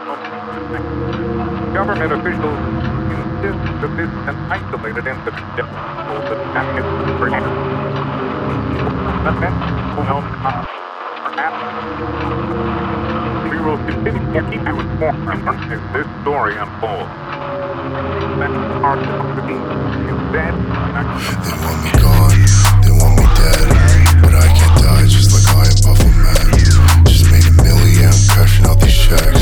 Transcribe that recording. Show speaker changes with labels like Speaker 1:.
Speaker 1: Government officials insist that this is an isolated incident that is created. But then, we will continue to keep you informed as this story unfolds. That's our company is dead.
Speaker 2: They want me gone, they want me dead, but I can't die just like I am Buffer Man. Just made $1 million, I'm cashing out these checks.